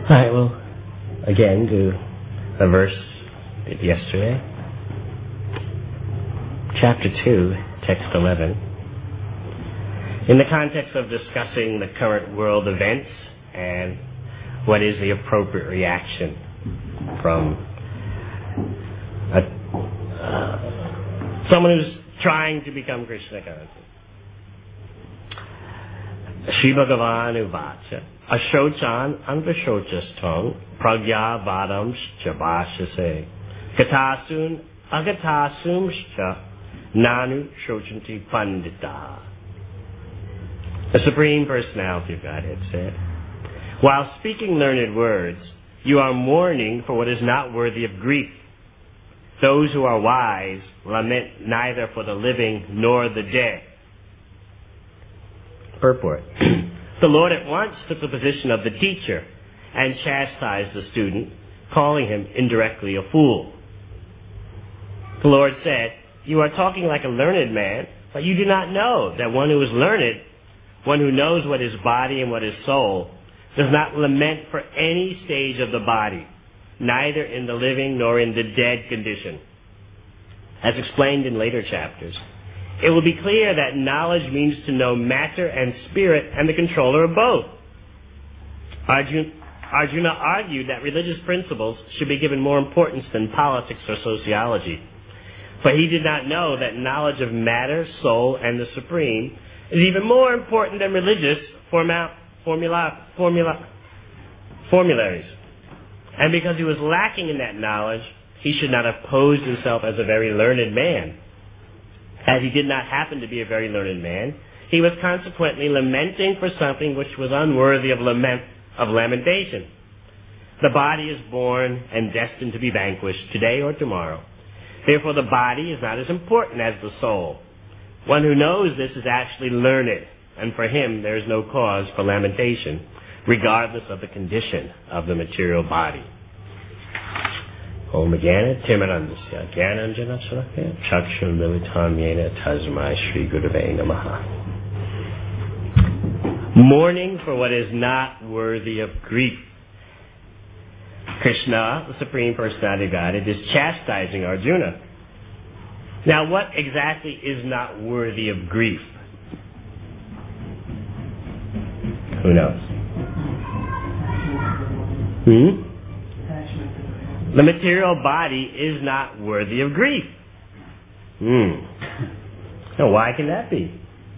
Alright, we'll again do the verse we did yesterday. Chapter 2, text 11. In the context of discussing the current world events and what is the appropriate reaction from someone who's trying to become Krishna conscious. Shri Bhagavan Uvacha Ashochan Anvashocastong Pragya Vadam Chabashase Katasun Agatasumscha Nanu Shochanti Pandita. The Supreme Personality of Godhead said, while speaking learned words, you are mourning for what is not worthy of grief. Those who are wise lament neither for the living nor the dead. Purport. The Lord at once took the position of the teacher and chastised the student, calling him indirectly a fool. The Lord said, you are talking like a learned man, but you do not know that one who is learned, one who knows what is body and what is soul, does not lament for any stage of the body, neither in the living nor in the dead condition. As explained in later chapters, it will be clear that knowledge means to know matter and spirit and the controller of both. Arjuna argued that religious principles should be given more importance than politics or sociology. But he did not know that knowledge of matter, soul, and the Supreme is even more important than religious formularies. And because he was lacking in that knowledge, he should not have posed himself as a very learned man. As he did not happen to be a very learned man, he was consequently lamenting for something which was unworthy of lamentation. The body is born and destined to be vanquished today or tomorrow. Therefore, the body is not as important as the soul. One who knows this is actually learned, and for him there is no cause for lamentation, regardless of the condition of the material body. Om Jnana Timirandasya Jnananjana Salakaya Chakshur Militam Yena Tasmai Shri Gurave Namaha. Mourning for what is not worthy of grief. Krishna, the Supreme Personality of Godhead, is chastising Arjuna. Now, what exactly is not worthy of grief? Who knows? The material body is not worthy of grief. Now, why can that be?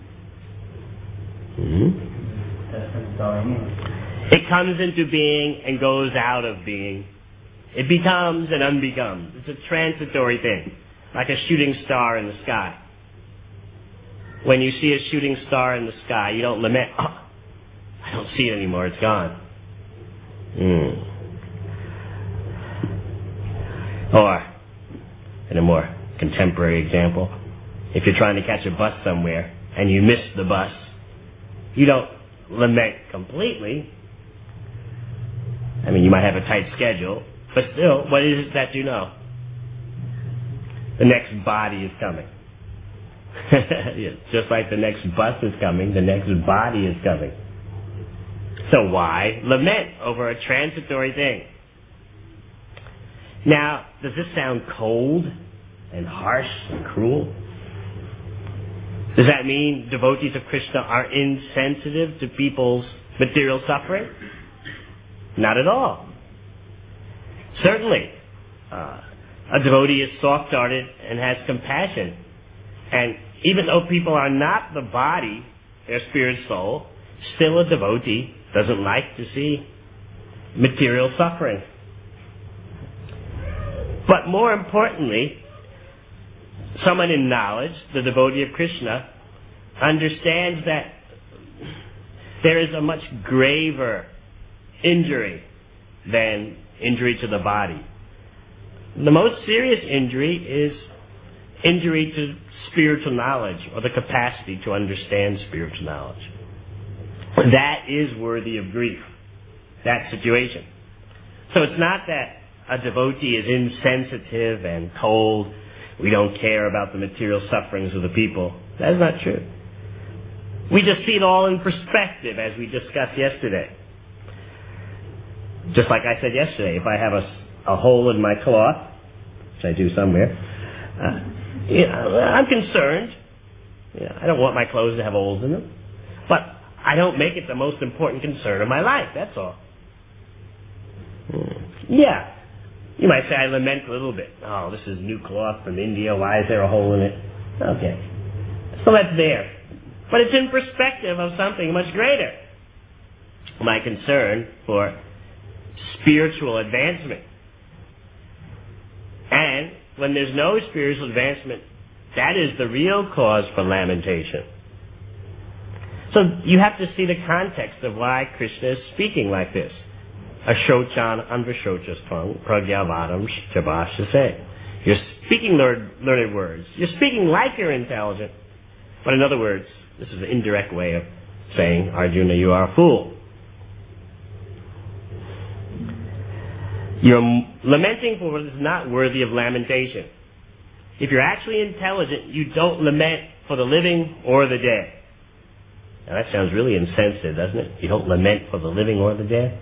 It comes into being and goes out of being. It becomes and unbecomes. It's a transitory thing, like a shooting star in the sky. When you see a shooting star in the sky, you don't lament, oh, I don't see it anymore, it's gone. Or, in a more contemporary example, if you're trying to catch a bus somewhere and you miss the bus, you don't lament completely. I mean, you might have a tight schedule, but still, what is it that you know? The next body is coming. Just like the next bus is coming, the next body is coming. So why lament over a transitory thing? Now, does this sound cold and harsh and cruel? Does that mean devotees of Krishna are insensitive to people's material suffering? Not at all. Certainly, a devotee is soft-hearted and has compassion. And even though people are not the body, their spirit soul, still a devotee doesn't like to see material suffering. But more importantly, someone in knowledge, the devotee of Krishna, understands that there is a much graver injury than injury to the body. The most serious injury is injury to spiritual knowledge or the capacity to understand spiritual knowledge. That is worthy of grief, that situation. So it's not that a devotee is insensitive and cold, we don't care about the material sufferings of the people. That is not true. We just see it all in perspective, as we discussed yesterday. Just like I said yesterday, if I have a hole in my cloth, which I do somewhere, I'm concerned. I don't want my clothes to have holes in them. But I don't make it the most important concern of my life, that's all. Yeah. You might say I lament a little bit. Oh, this is new cloth from India. Why is there a hole in it? Okay. So that's there. But it's in perspective of something much greater. My concern for spiritual advancement. And when there's no spiritual advancement, that is the real cause for lamentation. So you have to see the context of why Krishna is speaking like this. Ashochan anvashochastvang pragyavadam chabashase. You're speaking learned words. You're speaking like you're intelligent. But in other words, this is an indirect way of saying, Arjuna, you are a fool. You're lamenting for what is not worthy of lamentation. If you're actually intelligent, you don't lament for the living or the dead. Now that sounds really insensitive, doesn't it? You don't lament for the living or the dead?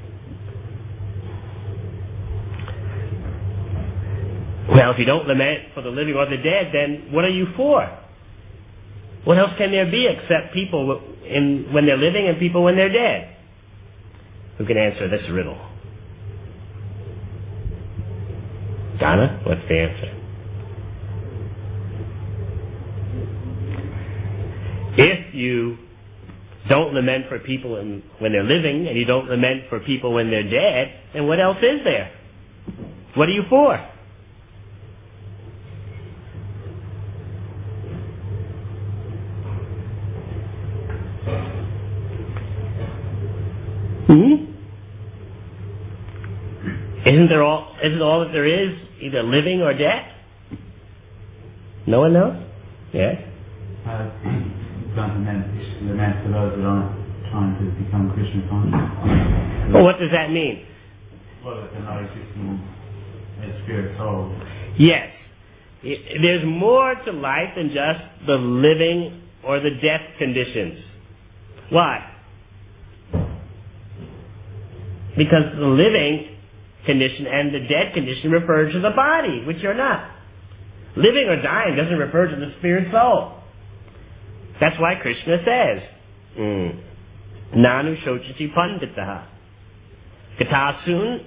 Well, if you don't lament for the living or the dead, then what are you for? What else can there be except people when they're living and people when they're dead? Who can answer this riddle? Donna, what's the answer? If you don't lament for people when they're living and you don't lament for people when they're dead, then what else is there? What are you for? Isn't all that there is either living or dead? No one knows? Yes? Don't lament for those that aren't trying to become Krishna conscious. Well, what does that mean? Well, that they're not existing as spirit souls. Yes. There's more to life than just the living or the death conditions. Why? Because the living condition and the dead condition refer to the body, which you're not. Living or dying doesn't refer to the spirit soul. That's why Krishna says, Nanu shochati panditaha. Gatasun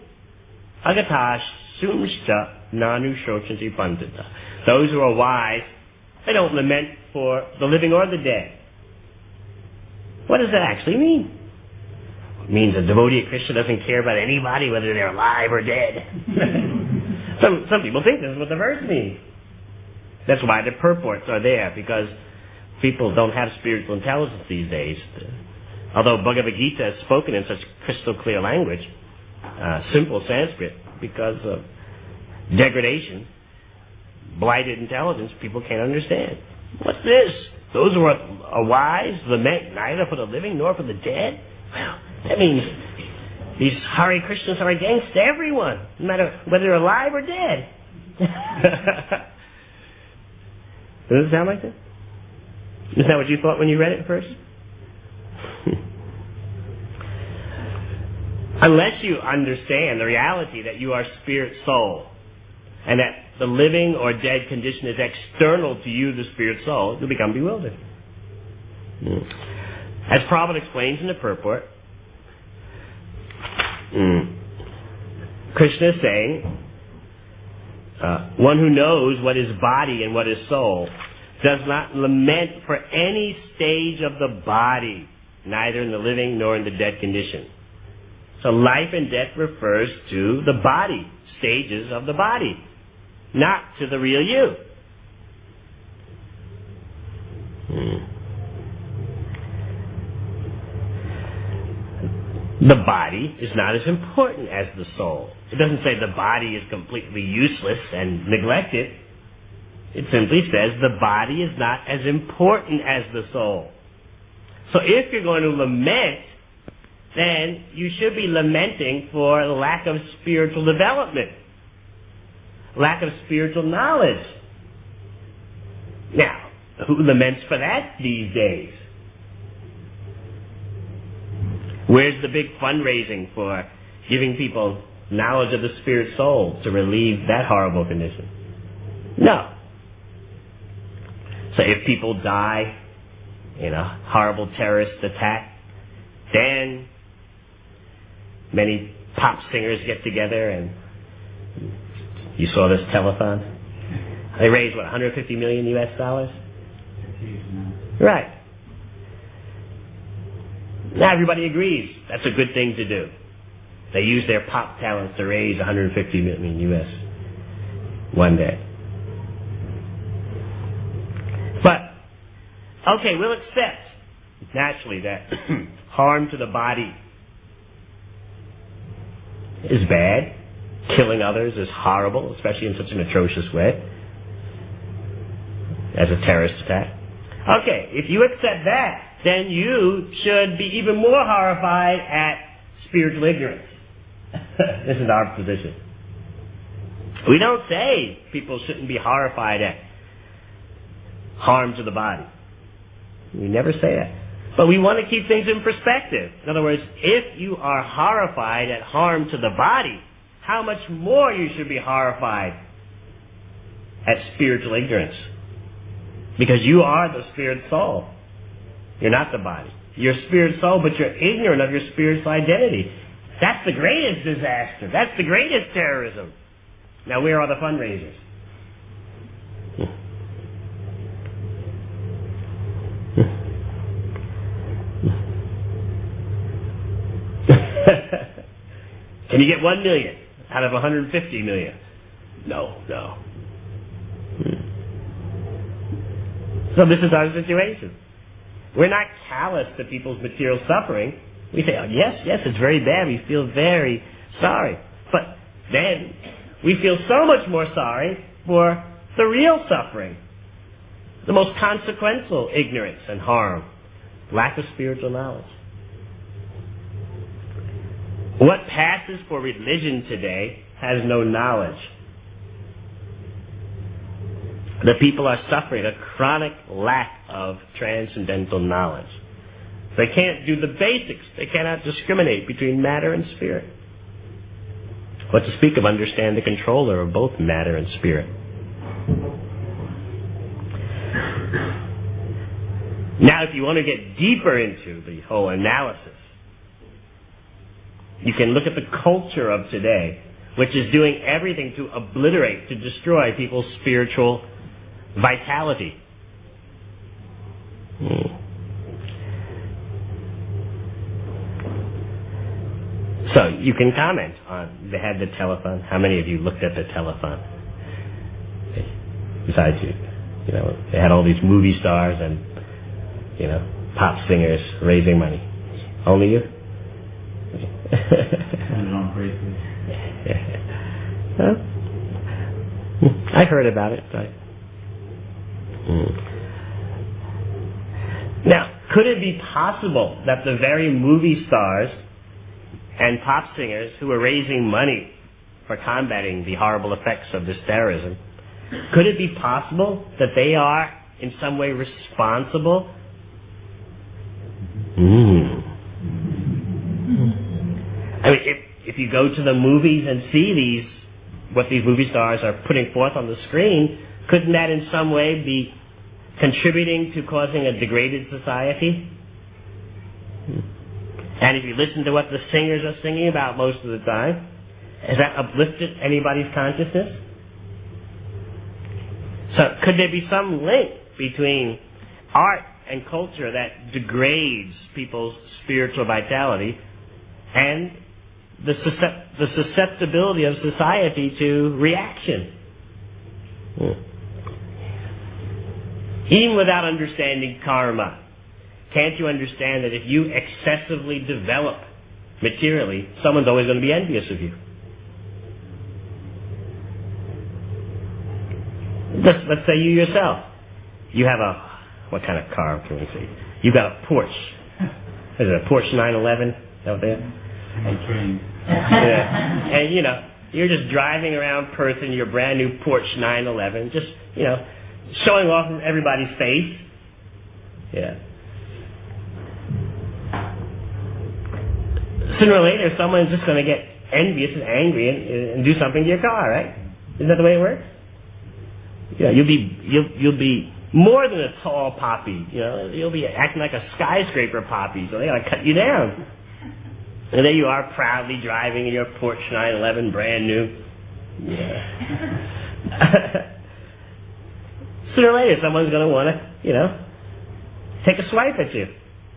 agatasumshta nanu shochati pandita. Those who are wise, they don't lament for the living or the dead. What does that actually mean? It means a devotee of Krishna doesn't care about anybody, whether they're alive or dead. Some people think this is what the verse means. That's why the purports are there, because people don't have spiritual intelligence these days. Although Bhagavad Gita is spoken in such crystal clear language, simple Sanskrit, because of degradation, blighted intelligence, people can't understand. What's this? Those who are wise lament neither for the living nor for the dead? Well, that means these Hare Krishnas are against everyone, no matter whether they're alive or dead. Does it sound like that? Is that what you thought when you read it first? Unless you understand the reality that you are spirit soul, and that the living or dead condition is external to you, the spirit soul, you'll become bewildered. As Prabhupada explains in the purport, Krishna is saying, one who knows what is body and what is soul does not lament for any stage of the body, neither in the living nor in the dead condition. So life and death refers to the body, stages of the body, not to the real you. The body is not as important as the soul. It doesn't say the body is completely useless and neglected. It simply says the body is not as important as the soul. So if you're going to lament, then you should be lamenting for lack of spiritual development, lack of spiritual knowledge. Now, who laments for that these days? Where's the big fundraising for giving people knowledge of the spirit soul to relieve that horrible condition. No. So if people die in a horrible terrorist attack, then many pop singers get together and you saw this telethon. They raised, what, $150 million US? Right. Now everybody agrees that's a good thing to do. They use their pop talents to raise $150 million US one day. But, okay, we'll accept, naturally, that harm to the body is bad. Killing others is horrible, especially in such an atrocious way as a terrorist attack. Okay, if you accept that, then you should be even more horrified at spiritual ignorance. This is our position. We don't say people shouldn't be horrified at harm to the body. We never say that. But we want to keep things in perspective. In other words, if you are horrified at harm to the body, how much more you should be horrified at spiritual ignorance. Because you are the spirit soul. You're not the body. You're spirit soul, but you're ignorant of your spiritual identity. That's the greatest disaster. That's the greatest terrorism. Now, where are the fundraisers? Can you get 1 million out of 150 million? No. So this is our situation. We're not callous to people's material suffering. We say, oh, yes, it's very bad. We feel very sorry. But then we feel so much more sorry for the real suffering, the most consequential ignorance and harm, lack of spiritual knowledge. What passes for religion today has no knowledge. The people are suffering a chronic lack of transcendental knowledge. They can't do the basics. They cannot discriminate between matter and spirit. What to speak of understand the controller of both matter and spirit. Now, if you want to get deeper into the whole analysis, you can look at the culture of today, which is doing everything to obliterate, to destroy people's spiritual vitality. So you can comment on, they had the telethon. How many of you looked at the telethon? Besides you know, they had all these movie stars and, you know, pop singers raising money. Only you? I heard about it. Now, could it be possible that the very movie stars and pop singers who are raising money for combating the horrible effects of this terrorism, could it be possible that they are in some way responsible? I mean, if you go to the movies and see what these movie stars are putting forth on the screen, couldn't that in some way be contributing to causing a degraded society? And if you listen to what the singers are singing about most of the time, has that uplifted anybody's consciousness? So could there be some link between art and culture that degrades people's spiritual vitality and the susceptibility of society to reaction? Even without understanding karma, can't you understand that if you excessively develop materially, someone's always going to be envious of you? Let's say you yourself, you have what kind of car can we say? You got a Porsche. Is it a Porsche 911 out there? Yeah. And you know, you're just driving around Perth in your brand new Porsche 911, just, you know, showing off in everybody's face. Yeah. Sooner or later, someone's just going to get envious and angry and do something to your car, right? Isn't that the way it works? Yeah, you'll be more than a tall poppy. You'll be acting like a skyscraper poppy, so they gotta cut you down. And there you are, proudly driving in your Porsche 911, brand new. Yeah. Sooner or later, someone's gonna want to, take a swipe at you.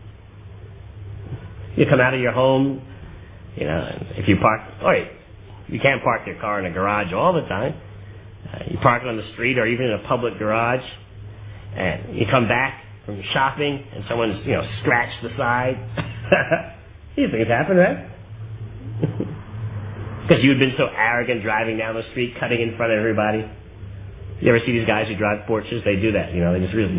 You come out of your home, and if you park, you can't park your car in a garage all the time. You park it on the street or even in a public garage, and you come back from shopping and someone's, scratched the side. These things happen, right? Because you've been so arrogant driving down the street, cutting in front of everybody. You ever see these guys who drive Porsches? They do that, they just really,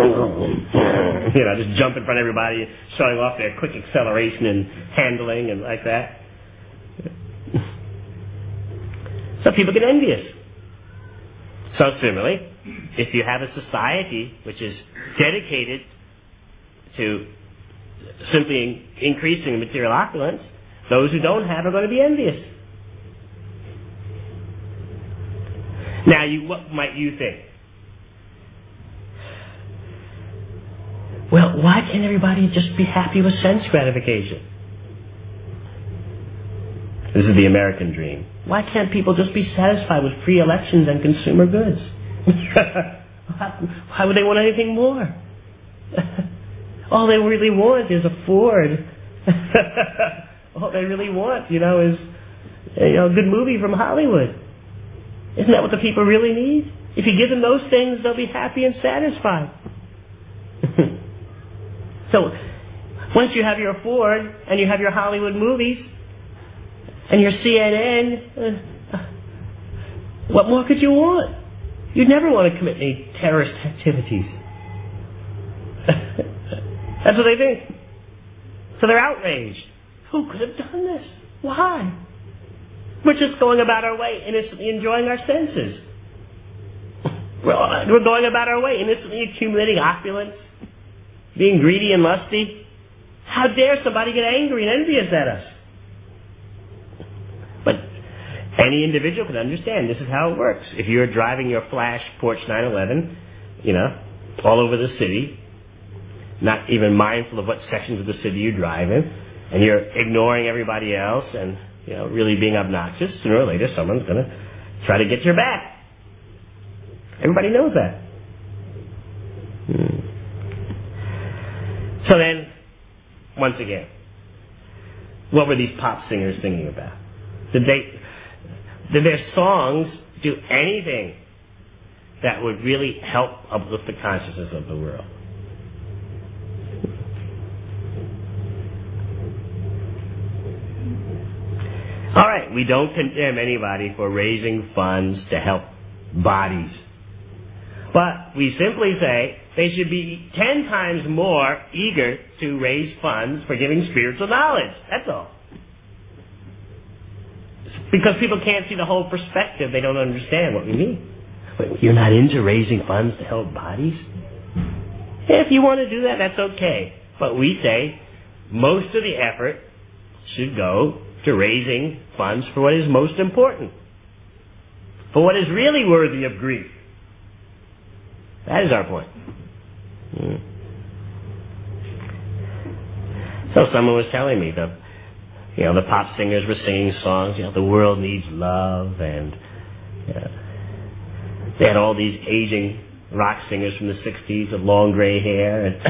just jump in front of everybody, showing off their quick acceleration and handling and like that. So people get envious. So similarly, if you have a society which is dedicated to simply increasing material opulence, those who don't have are going to be envious. Now, what might you think? Well, why can't everybody just be happy with sense gratification? This is the American dream. Why can't people just be satisfied with free elections and consumer goods? Why would they want anything more? All they really want is a Ford. All they really want, is a good movie from Hollywood. Isn't that what the people really need? If you give them those things, they'll be happy and satisfied. So, once you have your Ford and you have your Hollywood movies and your CNN, what more could you want? You'd never want to commit any terrorist activities. That's what they think. So they're outraged. Who could have done this? Why? We're just going about our way innocently enjoying our senses. We're going about our way innocently accumulating opulence, being greedy and lusty. How dare somebody get angry and envious at us? But any individual can understand this is how it works. If you're driving your flash Porsche 911, all over the city, not even mindful of what sections of the city you drive in, and you're ignoring everybody else and really being obnoxious, sooner or later someone's going to try to get your back. Everybody knows that. So then, once again, what were these pop singers thinking about? Did their songs do anything that would really help uplift the consciousness of the world? All right, we don't condemn anybody for raising funds to help bodies. But we simply say they should be 10 times more eager to raise funds for giving spiritual knowledge. That's all. Because people can't see the whole perspective, they don't understand what we mean. But you're not into raising funds to help bodies? If you want to do that, that's okay. But we say most of the effort should go to raising funds for what is most important, for what is really worthy of grief. That is our point. So someone was telling me the pop singers were singing songs, the world needs love, and they had all these aging rock singers from the 60s with long gray hair and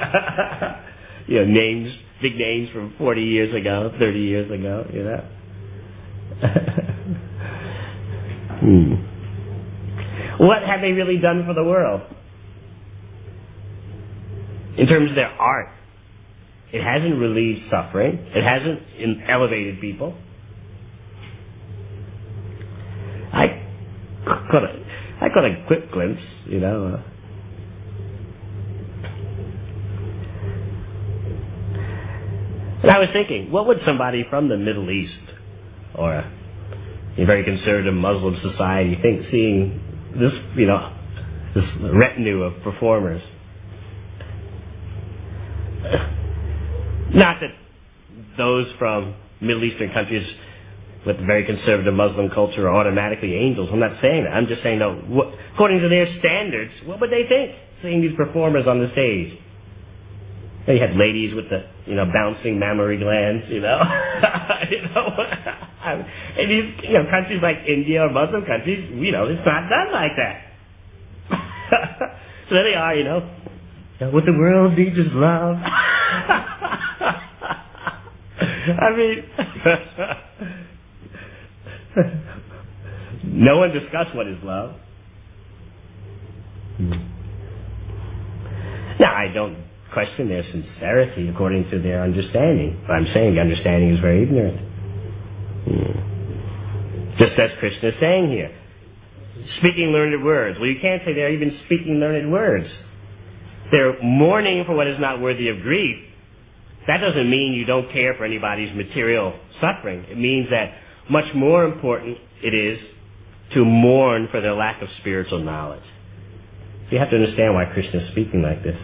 big names from 40 years ago, 30 years ago, What have they really done for the world? In terms of their art, it hasn't relieved suffering. It hasn't elevated people. I got a quick glimpse, And I was thinking, what would somebody from the Middle East or a very conservative Muslim society think seeing this, this retinue of performers? Not that those from Middle Eastern countries with very conservative Muslim culture are automatically angels. I'm not saying that. I'm just saying, no, according to their standards, what would they think seeing these performers on the stage? You had ladies with the, bouncing mammary glands, In these, countries like India or Muslim countries, it's not done like that. So there they are, what the world needs is love. I mean, no one discussed what is love. Now, I don't question their sincerity according to their understanding. But I'm saying the understanding is very ignorant. Just as Krishna is saying here. Speaking learned words. Well, you can't say they're even speaking learned words. They're mourning for what is not worthy of grief. That doesn't mean you don't care for anybody's material suffering. It means that much more important it is to mourn for their lack of spiritual knowledge. You have to understand why Krishna is speaking like this.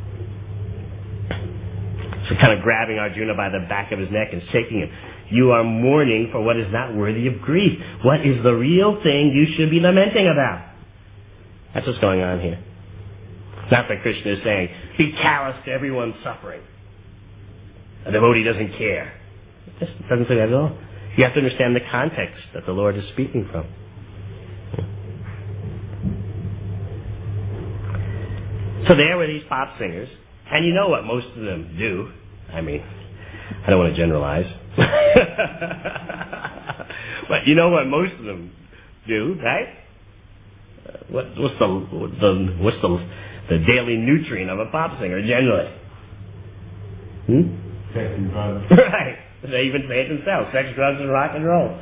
So kind of grabbing Arjuna by the back of his neck and shaking him. You are mourning for what is not worthy of grief. What is the real thing you should be lamenting about? That's what's going on here. Not that Krishna is saying, be callous to everyone's suffering. A devotee doesn't care. It just doesn't say that at all. You have to understand the context that the Lord is speaking from. So there were these pop singers, and you know what most of them do. I mean, I don't want to generalize. But you know what most of them do, right? What's the daily nutrient of a pop singer generally? Sex and drugs. Right. They even say it themselves. Sex, drugs, and rock and roll.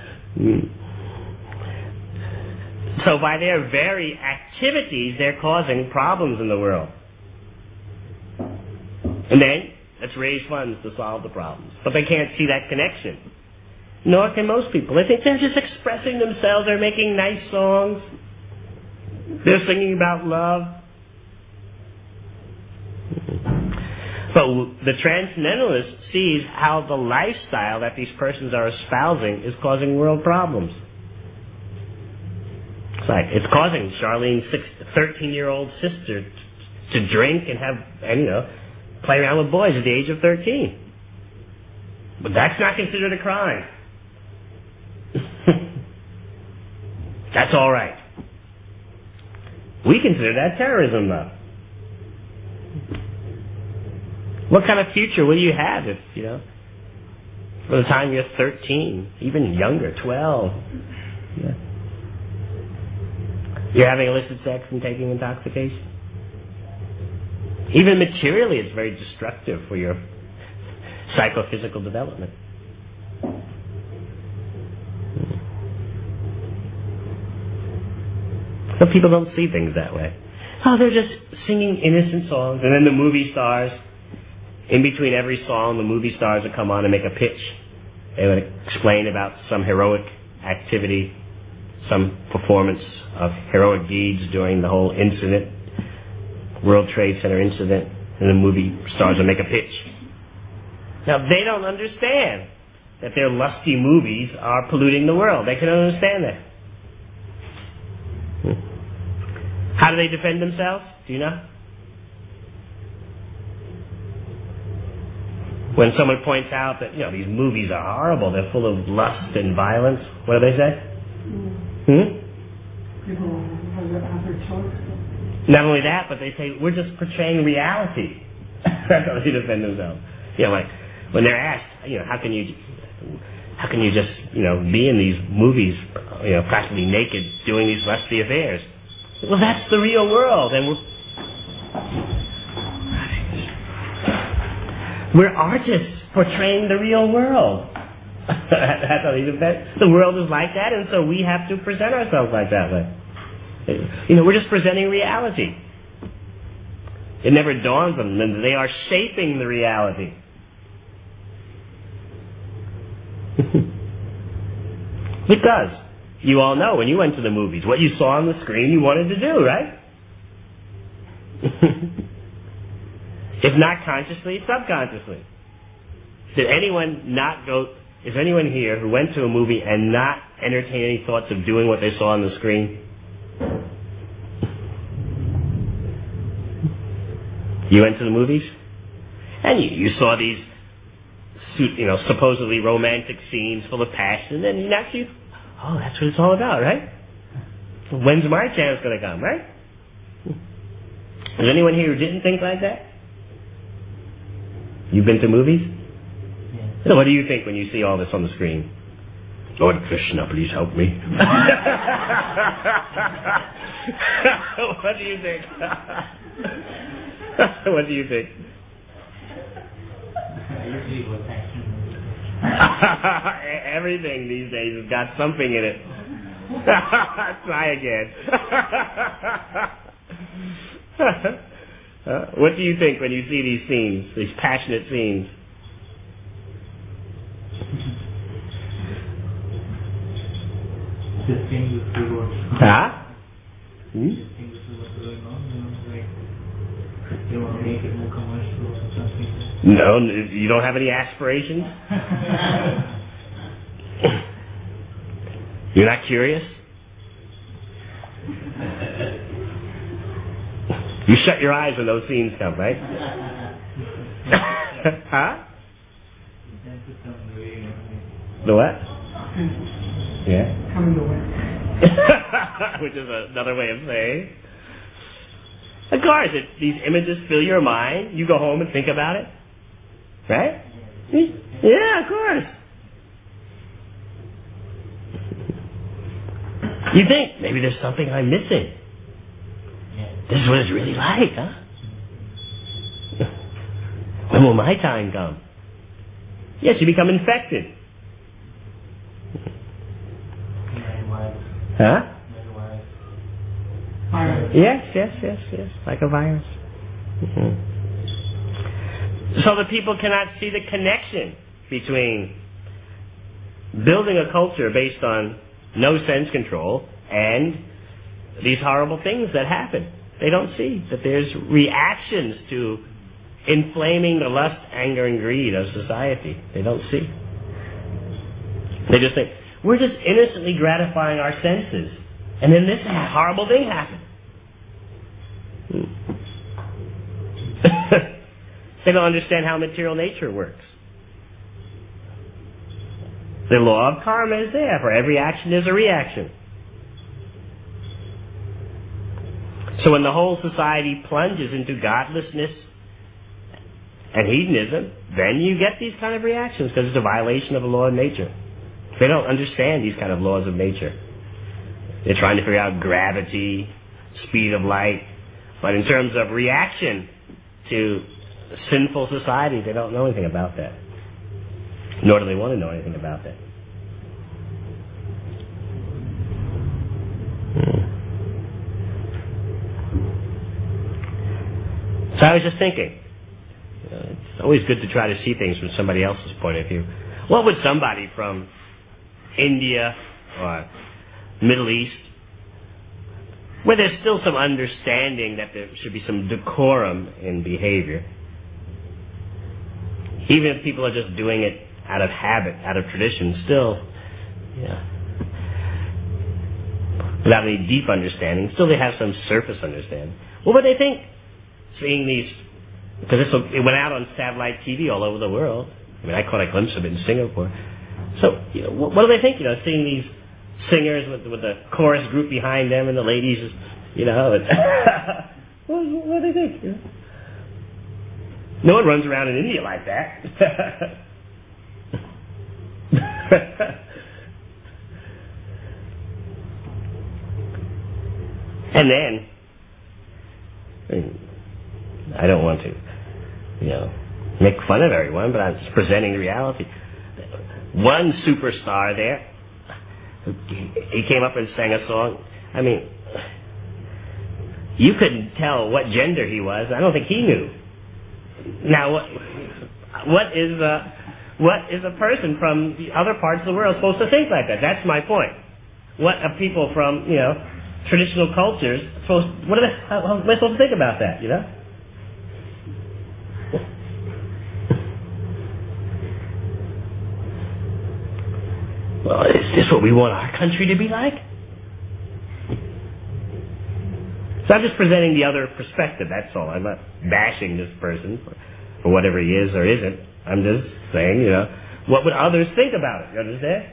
So by their very activities, they're causing problems in the world. And then, let's raise funds to solve the problems. But they can't see that connection. Nor can most people. They think they're just expressing themselves. They're making nice songs. They're singing about love. But the transcendentalist sees how the lifestyle that these persons are espousing is causing world problems. It's causing Charlene's 13-year-old sister to drink and play around with boys at the age of 13. But that's not considered a crime. That's all right. We consider that terrorism, though. What kind of future will you have if, for the time you're 13, even younger, 12? Yeah. You're having illicit sex and taking intoxication? Even materially, it's very destructive for your psychophysical development. So people don't see things that way. Oh, they're just singing innocent songs. And then the movie stars, in between every song, the movie stars would come on and make a pitch. They would explain about some heroic activity, some performance of heroic deeds during the whole incident, World Trade Center incident, and the movie stars would make a pitch. Now, they don't understand that their lusty movies are polluting the world. They can understand that. How do they defend themselves? Do you know? When someone points out that, these movies are horrible, they're full of lust and violence, what do they say? People have their choice. Not only that, but they say, we're just portraying reality. That's how they defend themselves. Like, when they're asked, how can you just, be in these movies, practically naked, doing these lusty affairs? Well, that's the real world, and we're artists portraying the real world. That's how they defend. The world is like that, and so we have to present ourselves like that way. We're just presenting reality. It never dawns on them that they are shaping the reality. It does. You all know when you went to the movies, what you saw on the screen you wanted to do, right? If not consciously, subconsciously. Did anyone not go is there anyone here who went to a movie and not entertain any thoughts of doing what they saw on the screen? You went to the movies? And you saw these, supposedly romantic scenes full of passion, and then you naturally, oh, that's what it's all about, right? When's my chance going to come, right? Is anyone here who didn't think like that? You've been to movies? Yes. So what do you think when you see all this on the screen? Lord Krishna, please help me. What do you think? What do you think? Usually what action. Everything these days has got something in it. Try again. What do you think when you see these scenes, these passionate scenes? Distinguish what's Huh? distinguish what's going on. You want to make it more commercial or something. No, you don't have any aspirations? You're not curious? You shut your eyes when those scenes come, right? Huh? The what? Yeah? Coming away. Which is another way of saying. Of course, these images fill your mind. You go home and think about it. Right? Yeah, of course. You think, maybe there's something I'm missing. This is what it's really like, huh? When will my time come? Yes, you become infected. Huh? Yes, like a virus. Mm-hmm. So the people cannot see the connection between building a culture based on no sense control and these horrible things that happen. They don't see that there's reactions to inflaming the lust, anger, and greed of society. They don't see. They just think, we're just innocently gratifying our senses. And then this horrible thing happened. They don't understand how material nature works. The law of karma is there. For every action is a reaction. So when the whole society plunges into godlessness and hedonism, then you get these kind of reactions because it's a violation of the law of nature. They don't understand these kind of laws of nature. They're trying to figure out gravity, speed of light. But in terms of reaction to sinful society, they don't know anything about that. Nor do they want to know anything about that. So I was just thinking, it's always good to try to see things from somebody else's point of view. What would somebody from India or Middle East, where there's still some understanding that there should be some decorum in behavior, even if people are just doing it out of habit, out of tradition, still, without any deep understanding, still they have some surface understanding. What would they think? Seeing these, because it went out on satellite TV all over the world. I mean, I caught a glimpse of it in Singapore. So, what do they think? Seeing these singers with the chorus group behind them and the ladies, and what do they think? No one runs around in India like that. And then, I don't want to, make fun of everyone, but I'm just presenting the reality. One superstar there, he came up and sang a song. I mean, you couldn't tell what gender he was. I don't think he knew. Now, what is a person from the other parts of the world supposed to think like that? That's my point. What are people from, traditional cultures how am I supposed to think about that, Is this what we want our country to be like? So I'm just presenting the other perspective, that's all. I'm not bashing this person for whatever he is or isn't. I'm just saying, what would others think about it? You understand?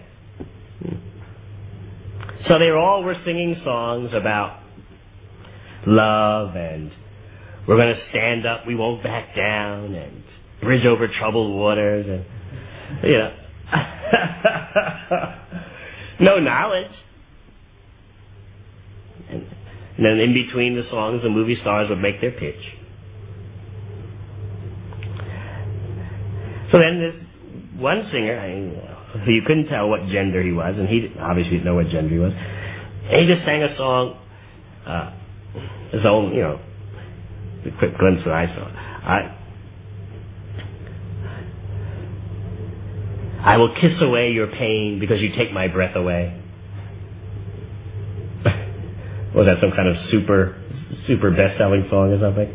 So they all were singing songs about love and we're going to stand up, we won't back down, and bridge over troubled waters, and, no knowledge. And then in between the songs, the movie stars would make their pitch. So then this one singer, who you couldn't tell what gender he was, and he obviously didn't know what gender he was, and he just sang a song, his own, the quick glimpse that I saw. I will kiss away your pain because you take my breath away. Was that some kind of super best-selling song or something?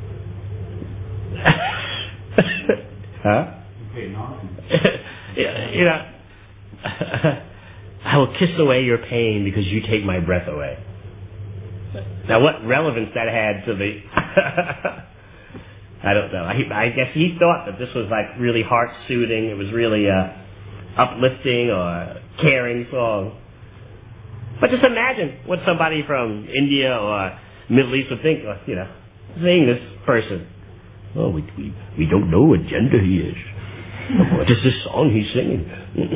Huh? I will kiss away your pain because you take my breath away. Now, what relevance that had to the... I don't know. I guess he thought that this was like really heart-soothing. It was really a uplifting or caring song. But just imagine what somebody from India or Middle East would think, seeing this person. Oh, we don't know what gender he is. What is this song he's singing?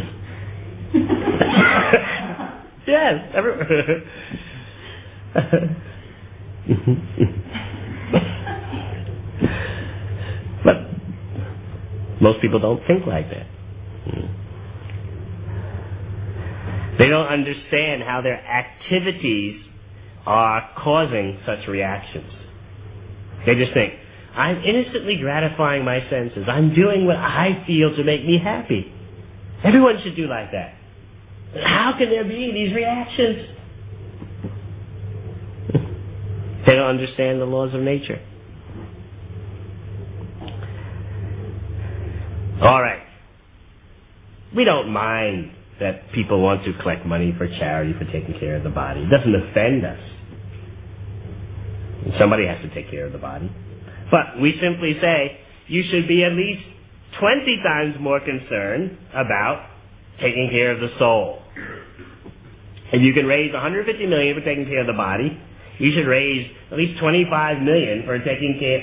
Yes. But most people don't think like that. They don't understand how their activities are causing such reactions. They just think, I'm innocently gratifying my senses. I'm doing what I feel to make me happy. Everyone should do like that. How can there be these reactions? They don't understand the laws of nature. All right. We don't mind that people want to collect money for charity for taking care of the body. It doesn't offend us. Somebody has to take care of the body. But we simply say, you should be at least 20 times more concerned about taking care of the soul. If you can raise $150 million for taking care of the body, you should raise at least $25 million for taking care.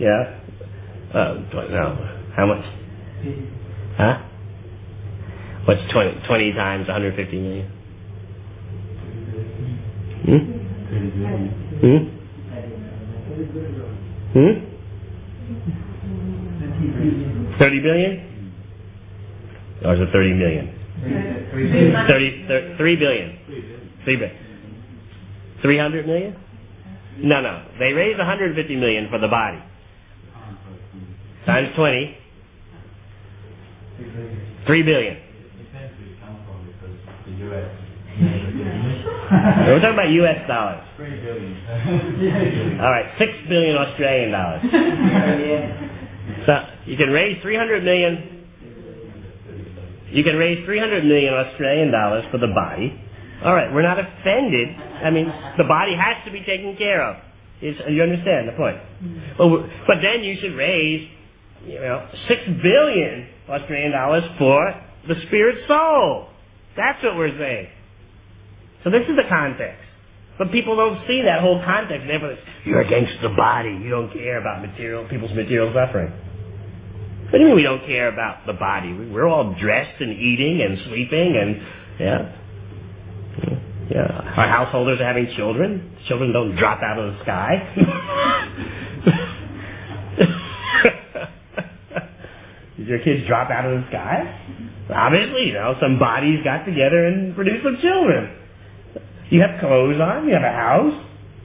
No, how much? Huh? What's 20 times 150 million? Hmm? 30 billion? Or is it 30 million? 3 billion. 3 billion. 300 million? No. They raised 150 million for the body. Times 20. 3 billion. We're talking about U.S. dollars. 3 billion. All right, 6 billion Australian dollars. So you can raise 300 million. You can raise 300 million Australian dollars for the body. All right, we're not offended. I mean, the body has to be taken care of. You understand the point? But then you should raise, 6 billion Australian dollars for the spirit soul. That's what we're saying. So this is the context. But people don't see that whole context. You're against the body. You don't care about people's material suffering. What do you mean we don't care about the body? We're all dressed and eating and sleeping and, our householders are having children. Children don't drop out of the sky. Did your kids drop out of the sky? Obviously, some bodies got together and produced some children. You have clothes on, you have a house.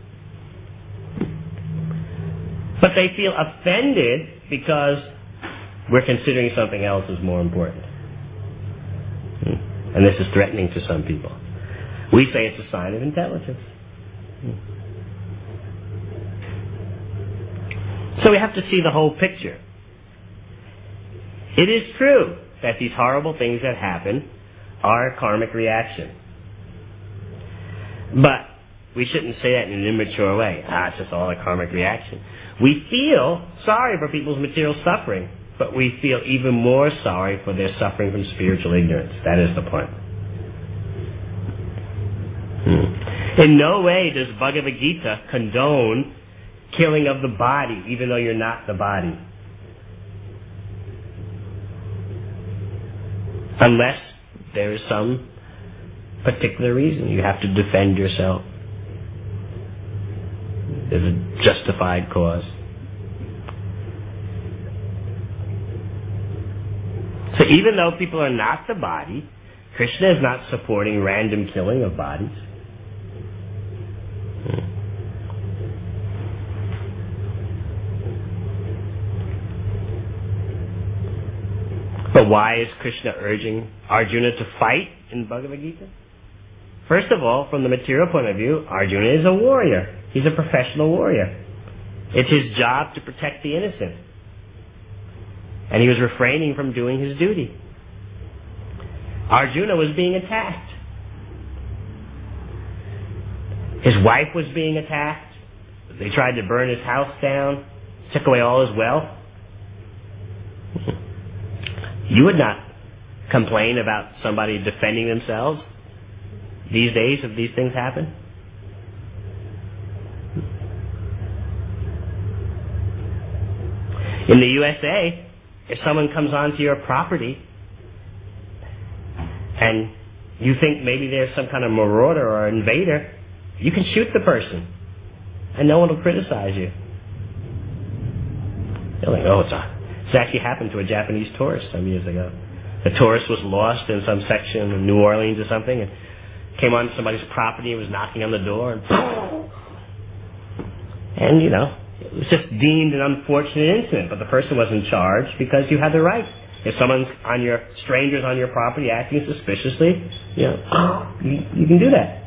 But they feel offended because we're considering something else as more important. And this is threatening to some people. We say it's a sign of intelligence. So we have to see the whole picture. It is true that these horrible things that happen our karmic reaction. But we shouldn't say that in an immature way. It's just all a karmic reaction. We feel sorry for people's material suffering, but we feel even more sorry for their suffering from spiritual ignorance. That is the point. In no way does Bhagavad Gita condone killing of the body, even though you're not the body. Unless there is some particular reason. You have to defend yourself. There's a justified cause. So even though people are not the body, Krishna is not supporting random killing of bodies. But why is Krishna urging Arjuna to fight in Bhagavad Gita? First of all, from the material point of view, Arjuna is a warrior. He's a professional warrior. It's his job to protect the innocent. And he was refraining from doing his duty. Arjuna was being attacked. His wife was being attacked. They tried to burn his house down, took away all his wealth. You would not complain about somebody defending themselves these days if these things happen. In the USA, if someone comes onto your property and you think maybe there's some kind of marauder or invader, you can shoot the person and no one will criticize you. They're like, oh, it's actually happened to a Japanese tourist some years ago. The tourist was lost in some section of New Orleans or something and came on somebody's property and was knocking on the door and you know, it was just deemed an unfortunate incident, but the person wasn't charged because you had the right. If someone's strangers on your property acting suspiciously, you can do that.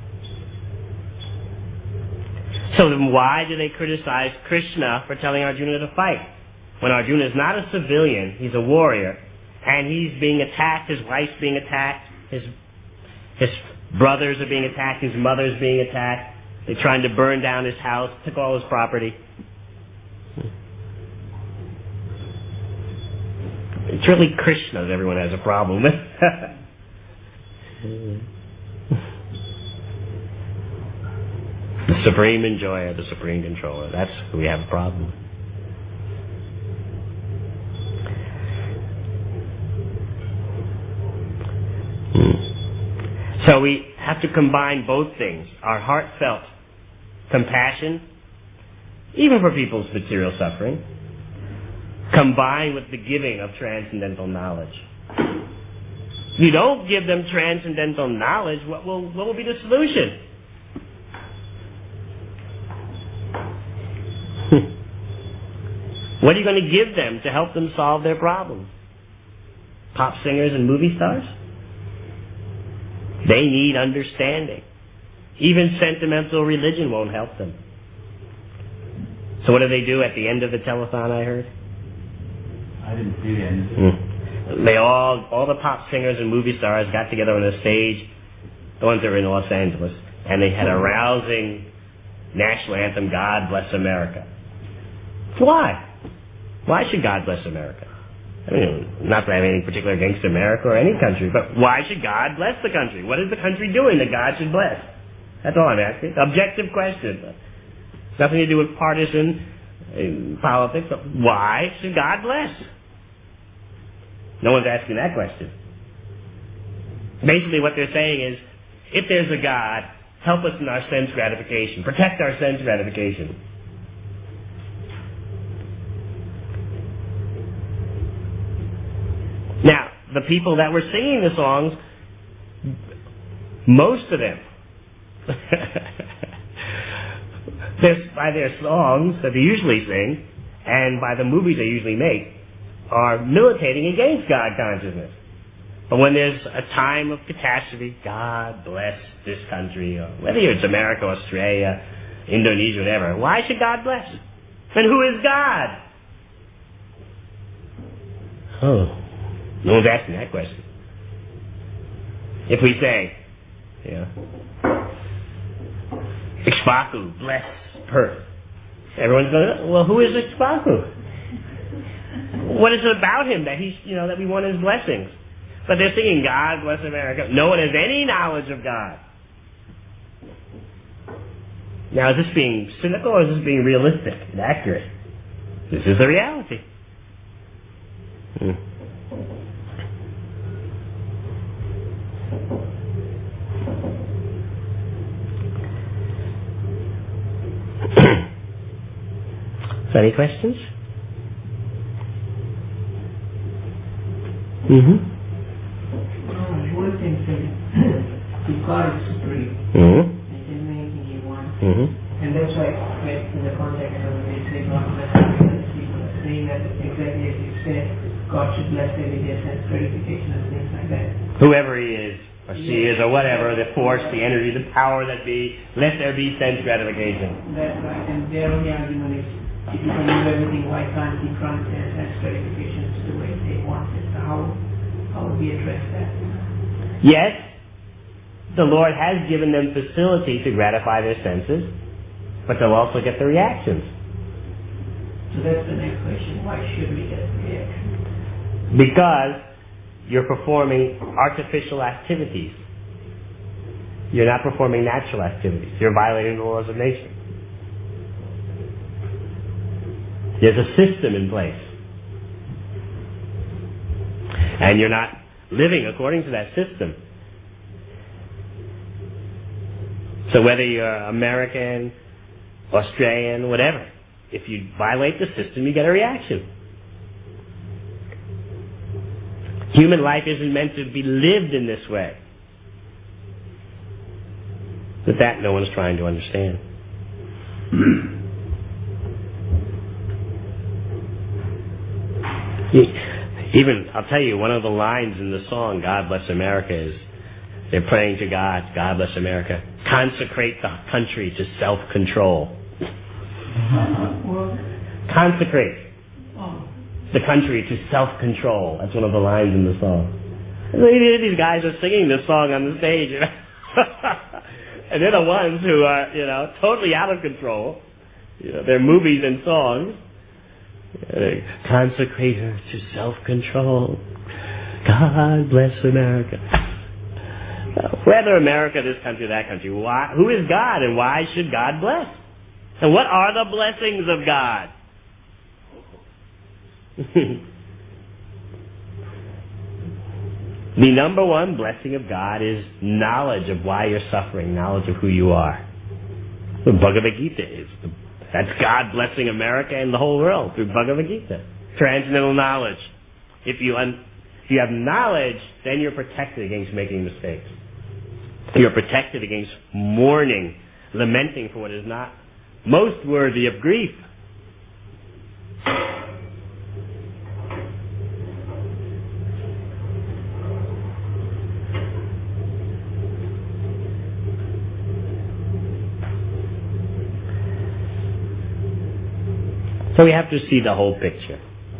So then why do they criticize Krishna for telling Arjuna to fight? When Arjuna is not a civilian, he's a warrior, and he's being attacked, his wife's being attacked, his brothers are being attacked, his mother's being attacked, they're trying to burn down his house, took all his property. It's really Krishna that everyone has a problem with. The supreme enjoyer, the supreme controller. That's who we have a problem with. So we have to combine both things. Our heartfelt compassion, even for people's material suffering, combined with the giving of transcendental knowledge. If you don't give them transcendental knowledge, what will be the solution? What are you going to give them to help them solve their problems? Pop singers and movie stars? They need understanding. Even sentimental religion won't help them. So what do they do at the end of the telethon, I heard? I didn't see that. They all the pop singers and movie stars got together on a stage, the ones that were in Los Angeles, and they had a rousing national anthem, God Bless America. Why? Why should God bless America? I mean, not that I have anything particular against America or any country, but why should God bless the country? What is the country doing that God should bless? That's all I'm asking. Objective question. Nothing to do with partisan politics. But why should God bless? No one's asking that question. Basically what they're saying is, if there's a God, help us in our sense gratification. Protect our sense gratification. Now, the people that were singing the songs, most of them, by their songs that they usually sing, and by the movies they usually make, are militating against God consciousness. But when there's a time of catastrophe, God bless this country, or whether it's America, Australia, Indonesia, whatever, why should God bless? And who is God? Oh. No one's asking that question. If we say, Ixbaku, bless Perth, everyone's going to, well, who is Ixbaku? What is it about him that that we want his blessings? But they're singing, God bless America. No one has any knowledge of God. Now, is this being cynical or is this being realistic and accurate? This is the reality. So any questions? One thing says, if God is supreme, he can do anything he wants. And that's why in the context of when they say God bless every people are saying that exactly as you said, God should bless every day, sense gratification and things like that. Whoever he is, or she is, or whatever, the force, the energy, the power that be, let there be sense gratification. That's right. And their only argument is, if you can do everything, why can't he grant their sense gratification to the way they want it? So how would we address that? Yes, the Lord has given them facility to gratify their senses, but they'll also get the reactions. So that's the next question. Why should we get the reaction? Because you're performing artificial activities. You're not performing natural activities. You're violating the laws of nature. There's a system in place. And you're not living according to that system. So whether you're American, Australian, whatever, if you violate the system, you get a reaction. Human life isn't meant to be lived in this way. But that no one's trying to understand. Even, I'll tell you, one of the lines in the song, God Bless America, is they're praying to God, God bless America, consecrate the country to self-control. Consecrate the country to self-control. That's one of the lines in the song. These guys are singing this song on the stage. And they're the ones who are, totally out of control. Their movies and songs. Consecrate her to self-control. God bless America. Whether America, this country, that country, why, who is God and why should God bless? And what are the blessings of God? The number one blessing of God is knowledge of why you're suffering, knowledge of who you are. The Bhagavad Gita is. That's God blessing America and the whole world through Bhagavad Gita. Transcendental knowledge. If you have knowledge, then you're protected against making mistakes. You're protected against mourning, lamenting for what is not most worthy of grief. So we have to see the whole picture.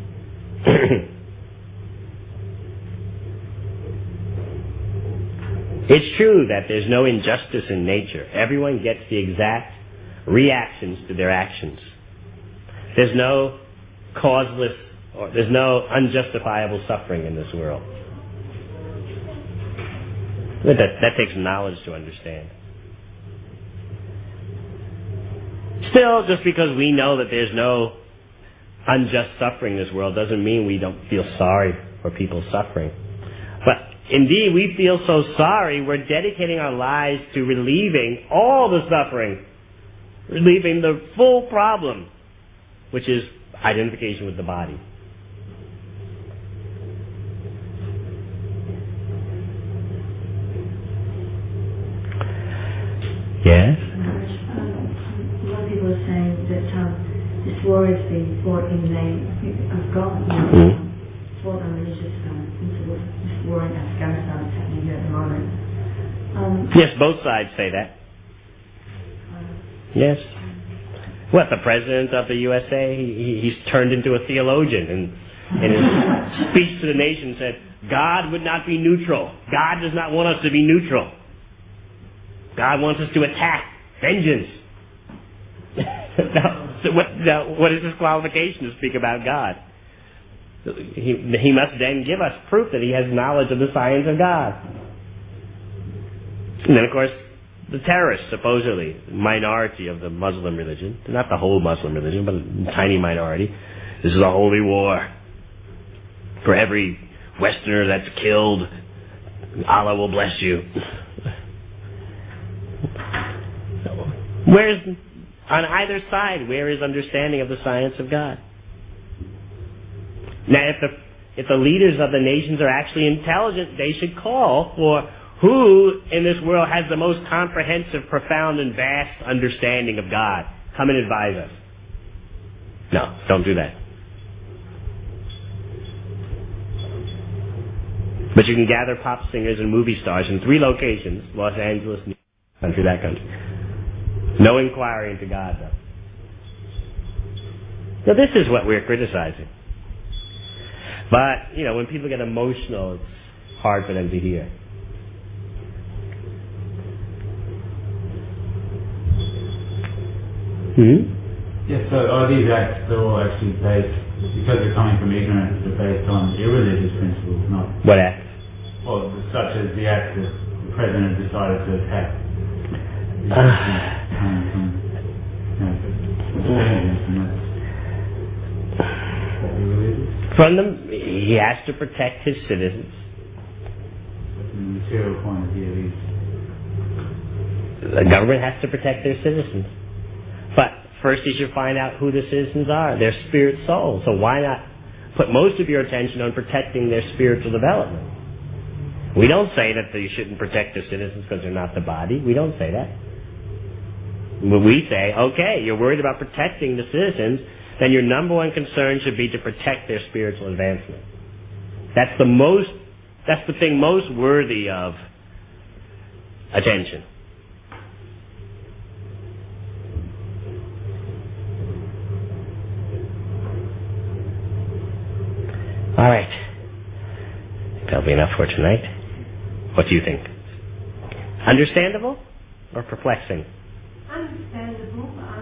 It's true that there's no injustice in nature. Everyone gets the exact reactions to their actions. There's no causeless or there's no unjustifiable suffering in this world. That takes knowledge to understand. Still, just because we know that there's no unjust suffering in this world doesn't mean we don't feel sorry for people suffering. But indeed, we feel so sorry, we're dedicating our lives to relieving all the suffering, relieving the full problem, which is identification with the body. Yes? A lot of people are saying that this war is being fought in the name of God. It's fought on religious this war in Afghanistan is happening here at the moment. Yes, both sides say that. Yes. What, the president of the USA, he's turned into a theologian and in his speech to the nation said, God would not be neutral. God does not want us to be neutral. God wants us to attack. Vengeance. What is this qualification to speak about God? He must then give us proof that he has knowledge of the science of God. And then, of course, the terrorists, supposedly, minority of the Muslim religion, not the whole Muslim religion, but a tiny minority. This is a holy war. For every Westerner that's killed, Allah will bless you. On either side, where is understanding of the science of God? Now, if the leaders of the nations are actually intelligent, they should call for who in this world has the most comprehensive, profound, and vast understanding of God. Come and advise us. No, don't do that. But you can gather pop singers and movie stars in 3 locations, Los Angeles, New York, country, that country. No inquiry into God, though. So this is what we're criticizing. But, when people get emotional, it's hard for them to hear. Yes, so are these acts, they're all actually based, because they're coming from ignorance, they're based on irreligious principles, not... What acts? Well, such as the act that the president decided to attack. From them, he has to protect his citizens. From the material point of view, the government has to protect their citizens. But first you should find out who the citizens are, their spirit soul. So why not put most of your attention on protecting their spiritual development? We don't say that you shouldn't protect the citizens because they're not the body. We don't say that. We say, okay, you're worried about protecting the citizens, then your number one concern should be to protect their spiritual advancement. That's the thing most worthy of attention. All right. That'll be enough for tonight. What do you think? Understandable or perplexing? Understandable, but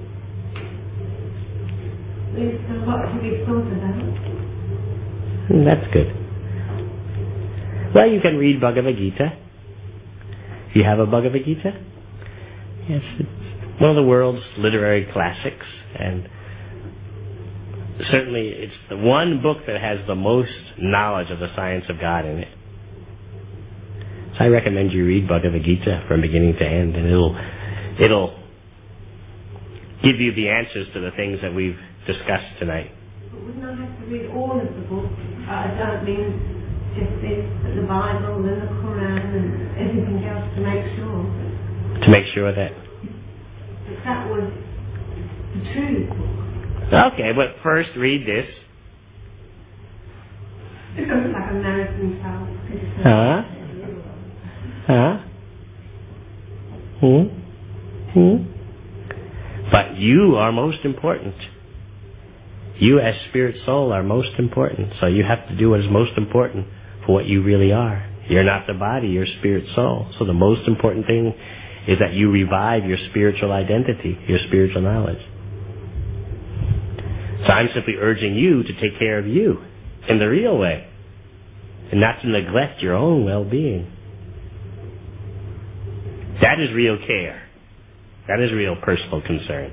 there's a lot to be thought about. That's good. Well, you can read Bhagavad Gita. You have a Bhagavad Gita? Yes, it's one of the world's literary classics, and certainly it's the one book that has the most knowledge of the science of God in it. So I recommend you read Bhagavad Gita from beginning to end, and it'll give you the answers to the things that we've discussed tonight. But wouldn't I have to read all of the books? I don't mean just this, but the Bible and the Quran and everything else to make sure. To make sure that that was the true book. Okay, but first read this. It looks like a marathon child. Huh? But you are most important. You as spirit soul are most important. So you have to do what is most important for what you really are. You're not the body, you're spirit soul. So the most important thing is that you revive your spiritual identity, your spiritual knowledge. So I'm simply urging you to take care of you in the real way and not to neglect your own well-being. That is real care. That is real personal concern.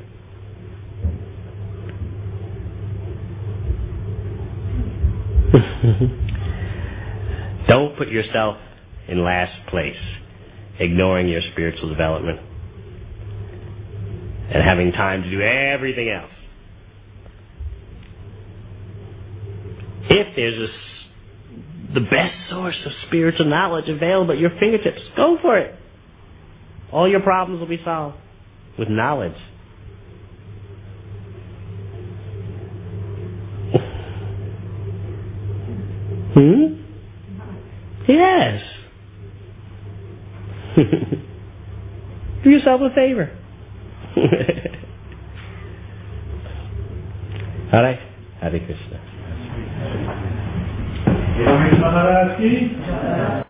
Don't put yourself in last place, ignoring your spiritual development and having time to do everything else. If there's the best source of spiritual knowledge available at your fingertips, go for it. All your problems will be solved with knowledge. Yes. Do yourself a favor. All right. Hare Krishna. Ramesh Maharaj ki